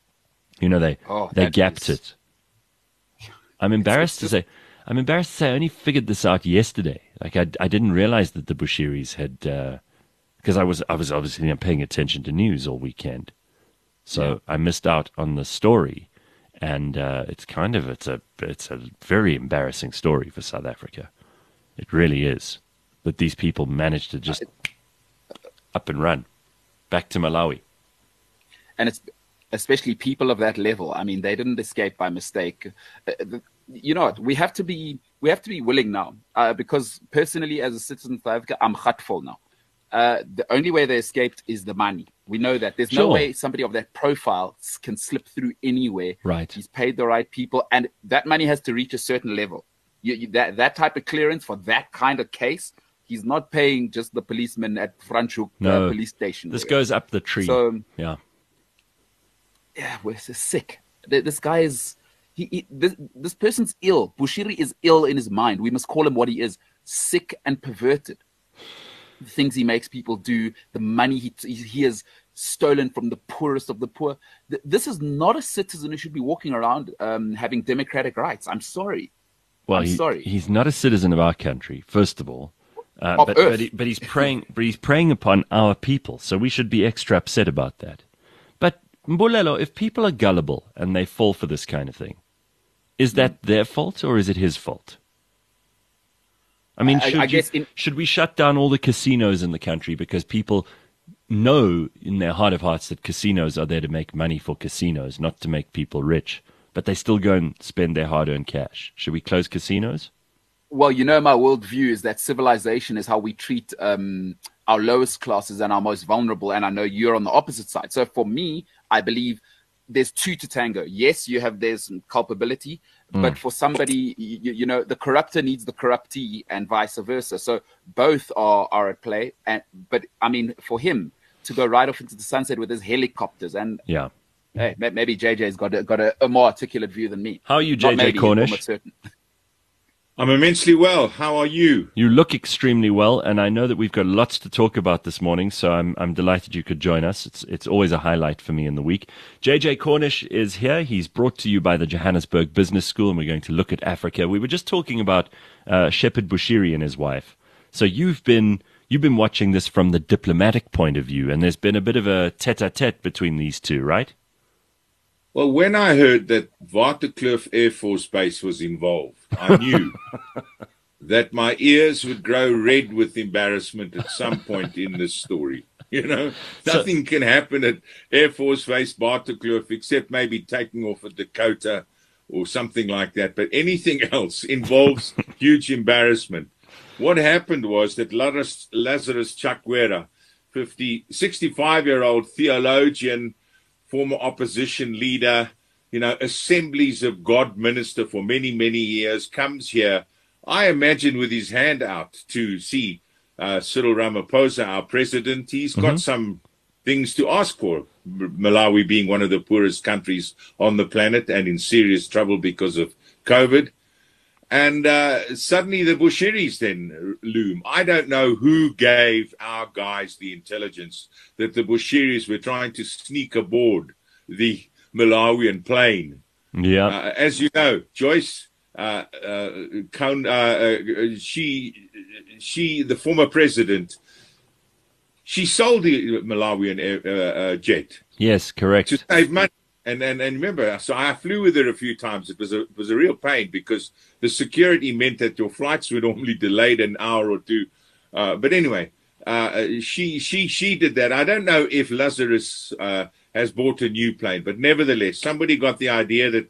They gapped it. I'm embarrassed to say I only figured this out yesterday. Like I didn't realize that the Bushiris had, because I was obviously paying attention to news all weekend, so I missed out on the story, and it's a very embarrassing story for South Africa. It really is that these people managed to just up and run back to Malawi, and it's especially people of that level. I mean, they didn't escape by mistake. You know what? We have to be willing now, because personally, as a citizen of South Africa, I'm grateful now. The only way they escaped is the money. We know that. There's no way somebody of that profile can slip through anywhere. Right. He's paid the right people, and that money has to reach a certain level. That type of clearance for that kind of case, he's not paying just the policeman at Franschhoek police station. This goes up the tree. So, yeah, we're so sick. This guy is... This person's ill. Bushiri is ill in his mind. We must call him what he is: sick and perverted. The things he makes people do, the money he has stolen from the poorest of the poor. This is not a citizen who should be walking around having democratic rights. I'm sorry. Well, he's not a citizen of our country, first of all. But he's preying upon our people, so we should be extra upset about that. But Mbulelo, if people are gullible and they fall for this kind of thing, is that their fault or is it his fault? I mean, should we shut down all the casinos in the country because people know in their heart of hearts that casinos are there to make money for casinos, not to make people rich, but they still go and spend their hard-earned cash? Should we close casinos? Well, my worldview is that civilization is how we treat our lowest classes and our most vulnerable, and I know you're on the opposite side. So for me, I believe there's two to tango. Yes, there's some culpability, But for somebody, you know, the corruptor needs the corruptee and vice versa. So both are at play. But I mean, for him to go right off into the sunset with his helicopters and hey, maybe JJ's got a more articulate view than me. How are you, JJ Cornish? I'm immensely well. How are you? You look extremely well, and I know that we've got lots to talk about this morning, so I'm delighted you could join us. It's always a highlight for me in the week. JJ Cornish is here. He's brought to you by the Johannesburg Business School, and we're going to look at Africa. We were just talking about Shepherd Bushiri and his wife. So you've been watching this from the diplomatic point of view, and there's been a bit of a tete-a-tete between these two, right? Well, when I heard that Waterkloof Air Force Base was involved, I knew that my ears would grow red with embarrassment at some point in this story. You know, nothing can happen at Air Force Base Waterkloof except maybe taking off a Dakota or something like that. But anything else involves huge embarrassment. What happened was that Lazarus Chakwera, 65-year-old theologian, former opposition leader, you know, Assemblies of God minister for many, many years, comes here, I imagine, with his hand out to see Cyril Ramaphosa, our president. He's got some things to ask for, Malawi being one of the poorest countries on the planet and in serious trouble because of COVID. And suddenly the Bushiris then loom. I don't know who gave our guys the intelligence that the Bushiris were trying to sneak aboard the Malawian plane. Yeah. As you know, Joyce, she, the former president, she sold the Malawian jet. Yes, correct. To save money. And remember, so I flew with her a few times. It was a real pain because the security meant that your flights were normally delayed an hour or two. But anyway, she did that. I don't know if Lazarus has bought a new plane, but nevertheless, somebody got the idea that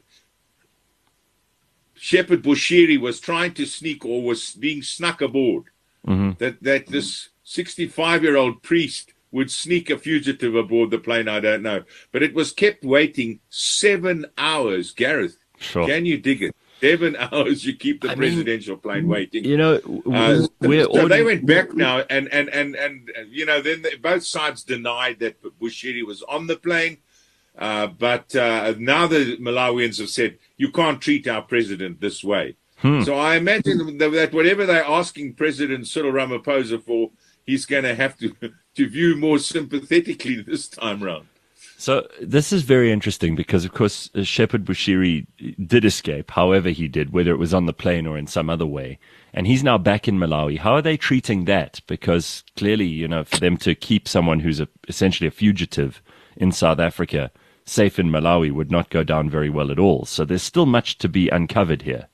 Shepherd Bushiri was trying to sneak or was being snuck aboard. That this 65-year-old priest would sneak a fugitive aboard the plane, I don't know. But it was kept waiting 7 hours, Gareth. Sure. Can you dig it? 7 hours you keep the presidential plane waiting. You know, so they went back now, and you know, then both sides denied that Bushiri was on the plane. But now the Malawians have said, you can't treat our president this way. So I imagine that whatever they're asking President Cyril Ramaphosa for, he's going to have to view more sympathetically this time round. So this is very interesting because, of course, Shepherd Bushiri did escape, however he did, whether it was on the plane or in some other way. And he's now back in Malawi. How are they treating that? Because clearly, you know, for them to keep someone who's essentially a fugitive in South Africa safe in Malawi would not go down very well at all. So there's still much to be uncovered here.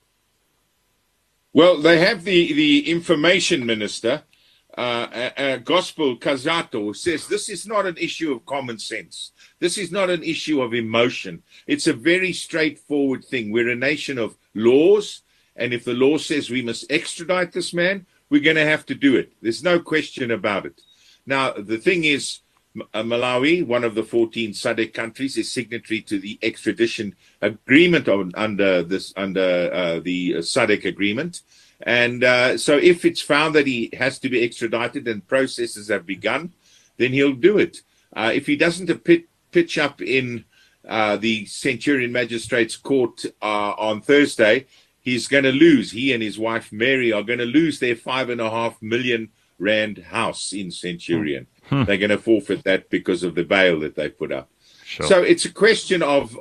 Well, they have the information minister, Gospel Kazato, who says this is not an issue of common sense. This is not an issue of emotion. It's a very straightforward thing. We're a nation of laws, and if the law says we must extradite this man, we're going to have to do it. There's no question about it. Now, the thing is, Malawi, one of the 14 SADC countries, is signatory to the extradition agreement under the SADC agreement. And so if it's found that he has to be extradited and processes have begun, then he'll do it. If he doesn't pitch up in the Centurion Magistrates Court on Thursday, he's going to lose. He and his wife Mary are going to lose their 5.5 million rand house in Centurion. They're going to forfeit that because of the bail that they put up. Sure. So it's a question of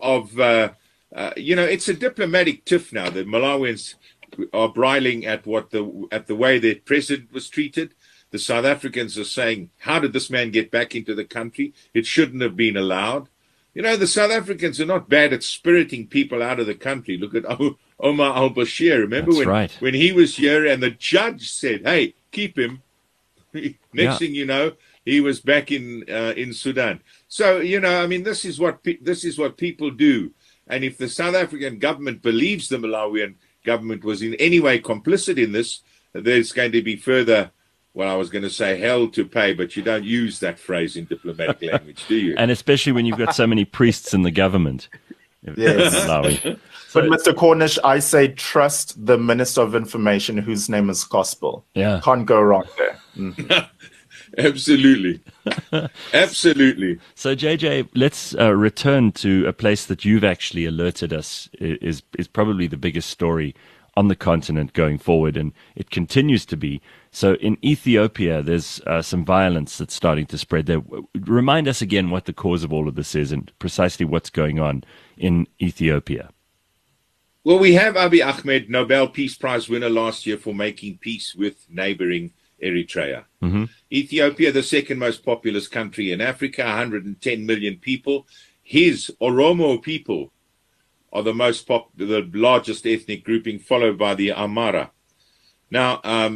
you know, it's a diplomatic tiff now. The Malawians are bridling at the way their president was treated. The South Africans are saying, how did this man get back into the country? It shouldn't have been allowed. You know, the South Africans are not bad at spiriting people out of the country. Look at Omar al-Bashir. Remember when he was here and the judge said, hey, keep him. Next thing you know, he was back in Sudan. So, you know, I mean, this is what people do. And if the South African government believes the Malawian government was in any way complicit in this, there's going to be further, well, I was going to say hell to pay, but you don't use that phrase in diplomatic language, do you? And especially when you've got so many priests in the government. Yes. Malawi. But Mr. Cornish, I say trust the Minister of Information whose name is Gospel. Yeah. Can't go wrong there. Absolutely. Absolutely. So, JJ, let's return to a place that you've actually alerted us is probably the biggest story on the continent going forward, and it continues to be. So in Ethiopia, there's some violence that's starting to spread there. Remind us again what the cause of all of this is and precisely what's going on in Ethiopia. Well, we have Abiy Ahmed, Nobel Peace Prize winner last year for making peace with neighboring Eritrea. Mm-hmm. Ethiopia, the second most populous country in Africa, 110 million people. His Oromo people are the largest ethnic grouping, followed by the Amhara. Now,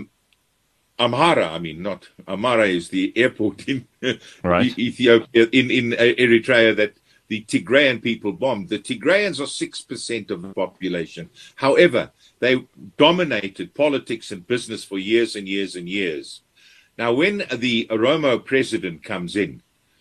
Amhara is the airport in Right. Ethiopia, in Eritrea that the Tigrayan people bombed. The Tigrayans are 6% of the population. However, they dominated politics and business for years and years and years. Now, when the Oromo president comes in,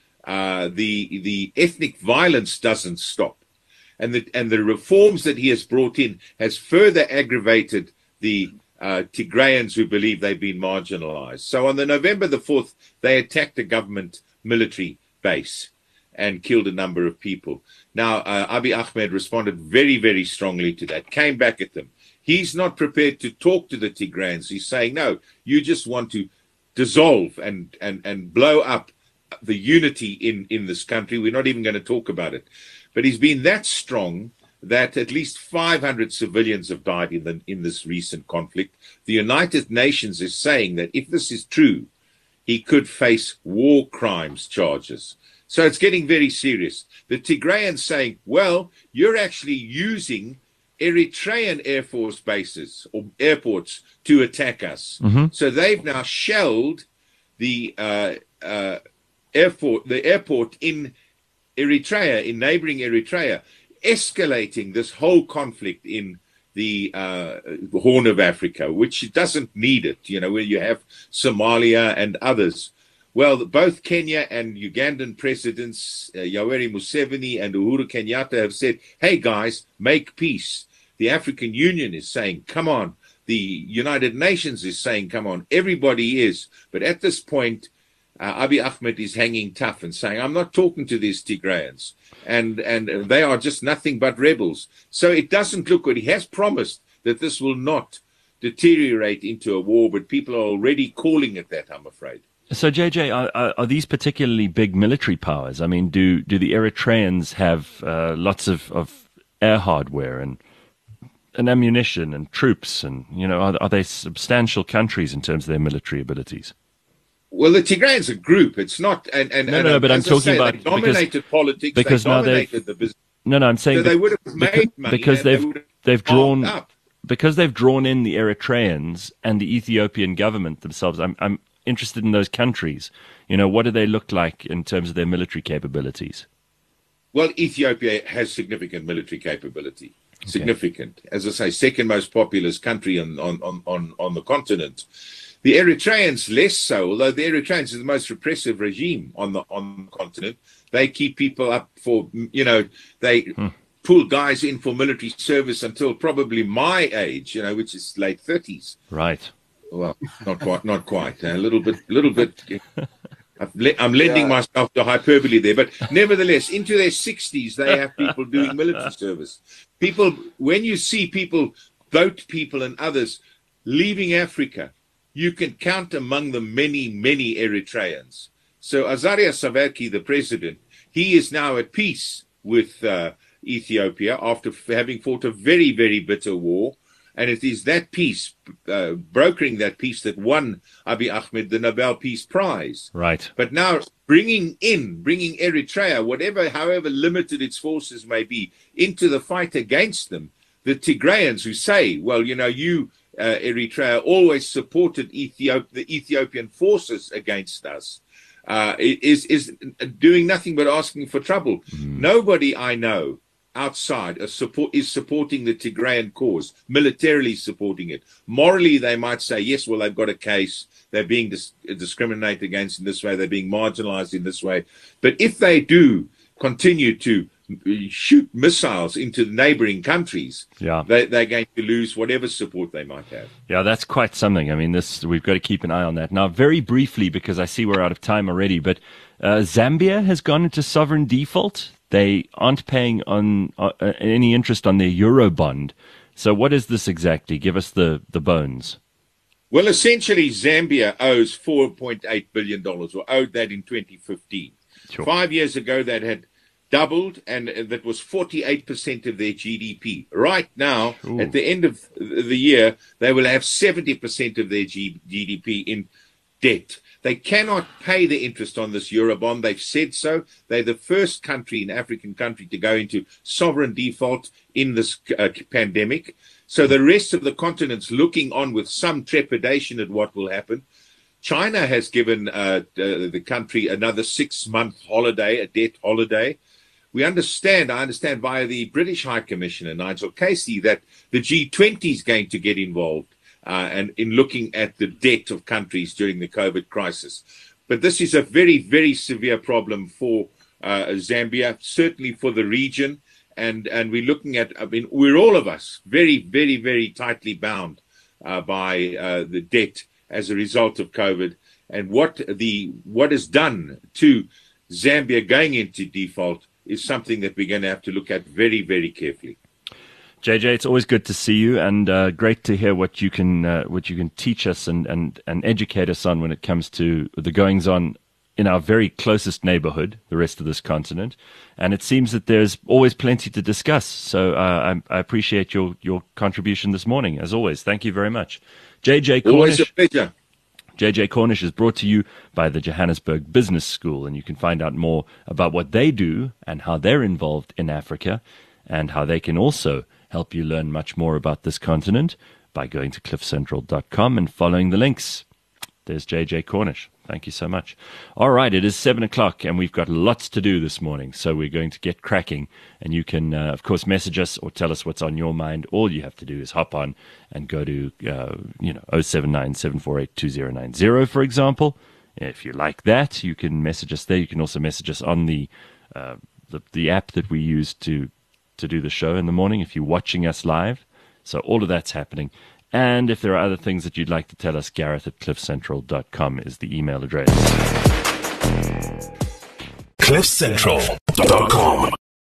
the ethnic violence doesn't stop. And the reforms that he has brought in has further aggravated the Tigrayans who believe they've been marginalized. So on the November the 4th, they attacked a government military base and killed a number of people. Now, Abiy Ahmed responded very, very strongly to that, came back at them. He's not prepared to talk to the Tigrayans. He's saying, no, you just want to dissolve and blow up the unity in this country. We're not even going to talk about it. But he's been that strong that at least 500 civilians have died in this recent conflict. The United Nations is saying that if this is true, he could face war crimes charges. So it's getting very serious. The Tigrayans saying, well, you're actually using Eritrean Air Force bases or airports to attack us. Mm-hmm. So they've now shelled the airport in Eritrea, in neighboring Eritrea, escalating this whole conflict in the Horn of Africa, which doesn't need it, where you have Somalia and others. Well, both Kenya and Ugandan presidents, Yoweri Museveni and Uhuru Kenyatta, have said, hey, guys, make peace. The African Union is saying, come on. The United Nations is saying, come on. Everybody is. But at this point, Abiy Ahmed is hanging tough and saying, I'm not talking to these Tigrayans. And they are just nothing but rebels. So it doesn't look good. He has promised that this will not deteriorate into a war, but people are already calling it that, I'm afraid. So, JJ, are these particularly big military powers? I mean, do the Eritreans have lots of air hardware and ammunition and troops? And, are they substantial countries in terms of their military abilities? Well, the Tigrayans are a group. It's not. No, but I'm talking about they dominated politics. Because they now dominated the business. No, I'm saying so they would have made money because they've drawn up. Because they've drawn in the Eritreans and the Ethiopian government themselves. I'm interested in those countries. What do they look like in terms of their military capabilities? Well, Ethiopia has significant military capability. Okay. Significant, as I say, second most populous country on the continent. The Eritreans less so, although the Eritreans are the most repressive regime on the continent. They keep people up for, they pull guys in for military service until probably my age, which is late 30s. Right. Well, not quite. A little bit. I'm lending myself to hyperbole there, but nevertheless, into their 60s, they have people doing military service. When you see people, boat people and others leaving Africa, you can count among them many, many Eritreans. So Isaias Afwerki, the president, he is now at peace with Ethiopia after having fought a very, very bitter war. And it is that peace, brokering that peace, that won Abiy Ahmed the Nobel Peace Prize. Right. But now bringing Eritrea, however limited its forces may be, into the fight against them, the Tigrayans who say, well, you, Eritrea, always supported the Ethiopian forces against us, is doing nothing but asking for trouble. Mm. Nobody I know outside is supporting the Tigrayan cause, militarily supporting it. Morally, they might say, yes, well, they've got a case. They're being discriminated against in this way. They're being marginalized in this way. But if they do continue to shoot missiles into neighboring countries, Yeah. they're going to lose whatever support they might have. Yeah, that's quite something. I mean, we've got to keep an eye on that. Now, very briefly, because I see we're out of time already, but Zambia has gone into sovereign default. They aren't paying on any interest on their Eurobond. So what is this exactly? Give us the bones. Well, essentially, Zambia owes $4.8 billion, or owed that in 2015. Sure. 5 years ago, that had doubled, and that was 48% of their GDP. Right now, at the end of the year, they will have 70% of their GDP in debt. They cannot pay the interest on this Eurobond. They've said so. They're the first country, an African country, to go into sovereign default in this pandemic. So the rest of the continent's looking on with some trepidation at what will happen. China has given the country another 6-month holiday, a debt holiday. I understand via the British High Commissioner, Nigel Casey, that the G20 is going to get involved and in looking at the debt of countries during the COVID crisis. But this is a very, very severe problem for Zambia, certainly for the region. And we're looking at, we're all of us very, very, very tightly bound by the debt as a result of COVID. And what is done to Zambia going into default is something that we're going to have to look at very, very carefully. JJ, it's always good to see you, and great to hear what you can teach us and educate us on when it comes to the goings on in our very closest neighborhood, the rest of this continent. And it seems that there's always plenty to discuss. So I appreciate your contribution this morning, as always. Thank you very much. JJ Cornish. Always a pleasure. JJ Cornish is brought to you by the Johannesburg Business School, and you can find out more about what they do and how they're involved in Africa and how they can also help you learn much more about this continent by going to cliffcentral.com and following the links. There's JJ Cornish. Thank you so much. All right, it is 7 o'clock, and we've got lots to do this morning, so we're going to get cracking. And you can, of course, message us or tell us what's on your mind. All you have to do is hop on and go to, 079-748-2090, for example. If you like that, you can message us there. You can also message us on the app that we use to do the show in the morning if you're watching us live. So all of that's happening. And if there are other things that you'd like to tell us, Gareth@cliffcentral.com is the email address. cliffcentral.com